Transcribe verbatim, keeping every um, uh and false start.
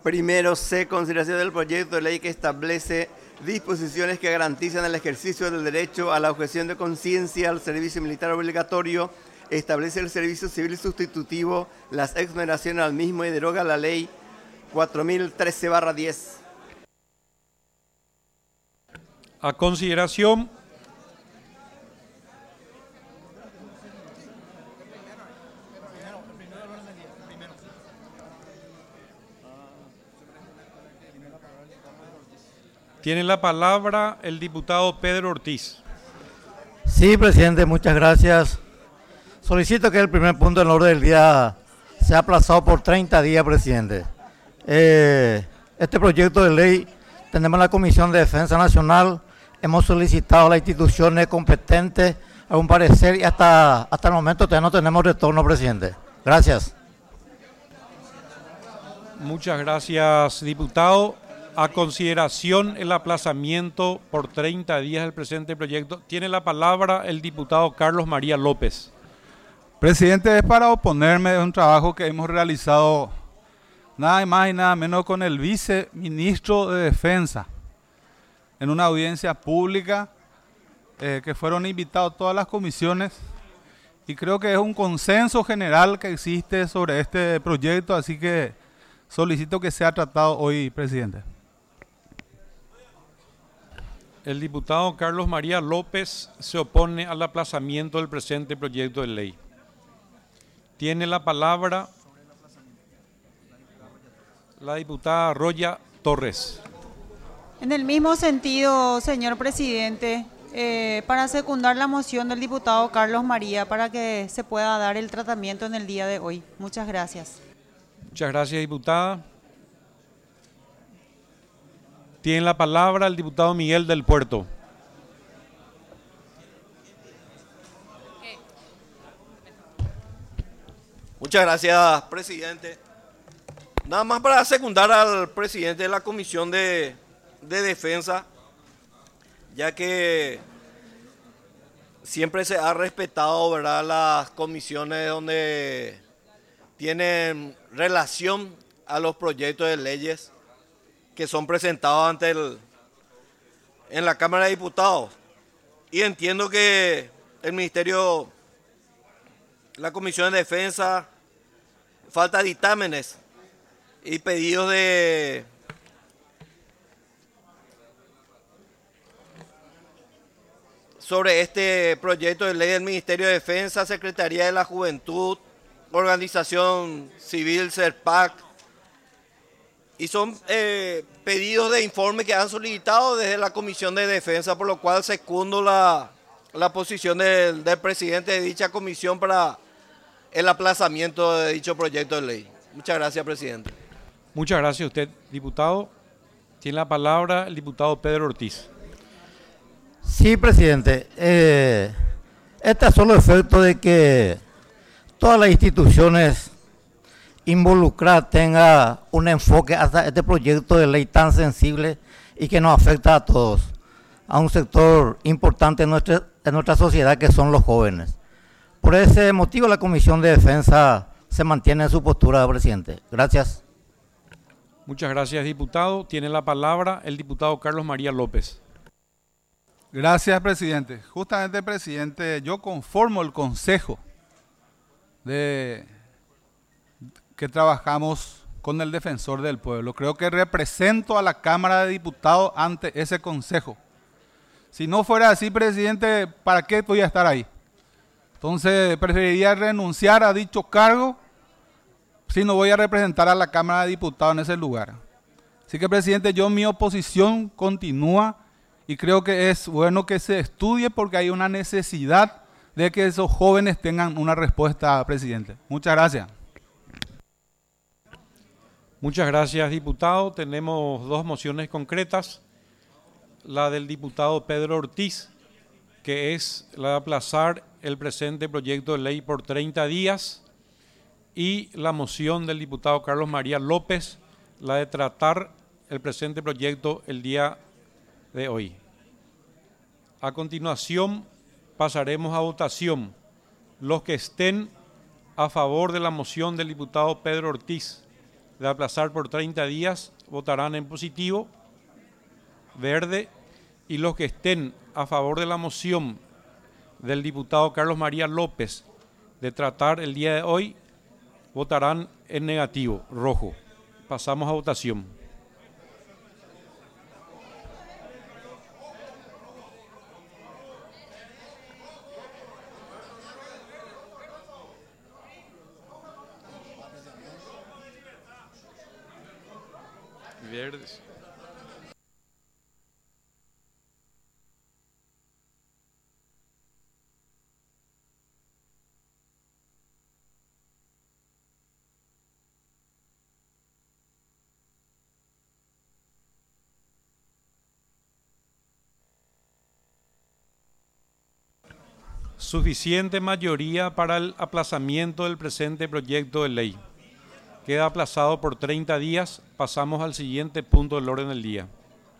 Primero C, consideración del proyecto de ley que establece disposiciones que garantizan el ejercicio del derecho a la objeción de conciencia al servicio militar obligatorio, establece el servicio civil sustitutivo, las exoneraciones al mismo y deroga la ley cuatro mil trece barra diez. A consideración tiene la palabra el diputado Pedro Ortiz. Sí, presidente, muchas gracias. Solicito que el primer punto en el orden del día sea aplazado por treinta días, presidente. Eh, este proyecto de ley tenemos en la Comisión de Defensa Nacional, hemos solicitado a las instituciones competentes algún parecer y hasta, hasta el momento todavía no tenemos retorno, presidente. Gracias. Muchas gracias, diputado. A consideración el aplazamiento por treinta días del presente proyecto. Tiene la palabra el diputado Carlos María López. Presidente, es para oponerme a un trabajo que hemos realizado nada más y nada menos con el viceministro de Defensa en una audiencia pública eh, que fueron invitados todas las comisiones y creo que es un consenso general que existe sobre este proyecto, así que solicito que sea tratado hoy, presidente. El diputado Carlos María López se opone al aplazamiento del presente proyecto de ley. Tiene la palabra la diputada Roya Torres. En el mismo sentido, señor presidente, eh, para secundar la moción del diputado Carlos María para que se pueda dar el tratamiento en el día de hoy. Muchas gracias. Muchas gracias, diputada. Tiene la palabra el diputado Miguel del Puerto. Muchas gracias, presidente. Nada más para secundar al presidente de la Comisión de, de Defensa, ya que siempre se ha respetado, ¿verdad?, las comisiones donde tienen relación a los proyectos de leyes que son presentados ante el, en la Cámara de Diputados. Y entiendo que el Ministerio, la Comisión de Defensa, falta dictámenes y pedidos de sobre este proyecto de ley del Ministerio de Defensa, Secretaría de la Juventud, Organización Civil, CERPAC, y son eh, pedidos de informe que han solicitado desde la Comisión de Defensa, por lo cual secundo la, la posición del, del presidente de dicha comisión para el aplazamiento de dicho proyecto de ley. Muchas gracias, presidente. Muchas gracias a usted, diputado. Tiene la palabra el diputado Pedro Ortiz. Sí, presidente. Eh, este es solo efecto de que todas las instituciones involucradas tengan un enfoque hasta este proyecto de ley tan sensible y que nos afecta a todos, a un sector importante en nuestra, en nuestra sociedad que son los jóvenes. Por ese motivo la Comisión de Defensa se mantiene en su postura, presidente. Gracias. Muchas gracias, diputado. Tiene la palabra el diputado Carlos María López. Gracias, presidente. Justamente, presidente, yo conformo el consejo de que trabajamos con el defensor del pueblo. Creo que represento a la Cámara de Diputados ante ese consejo. Si no fuera así, presidente, ¿para qué voy a estar ahí? Entonces, preferiría renunciar a dicho cargo si no voy a representar a la Cámara de Diputados en ese lugar. Así que, presidente, yo mi oposición continúa y creo que es bueno que se estudie porque hay una necesidad de que esos jóvenes tengan una respuesta, presidente. Muchas gracias. Muchas gracias, diputado. Tenemos dos mociones concretas. La del diputado Pedro Ortiz, que es la de aplazar el presente proyecto de ley por treinta días, y la moción del diputado Carlos María López, la de tratar el presente proyecto el día de hoy. A continuación, pasaremos a votación. Los que estén a favor de la moción del diputado Pedro Ortiz, de aplazar por treinta días votarán en positivo, verde, y los que estén a favor de la moción del diputado Carlos María López de tratar el día de hoy, votarán en negativo, rojo. Pasamos a votación. Verdes. Suficiente mayoría para el aplazamiento del presente proyecto de ley. Queda aplazado por treinta días. Pasamos al siguiente punto del orden del día.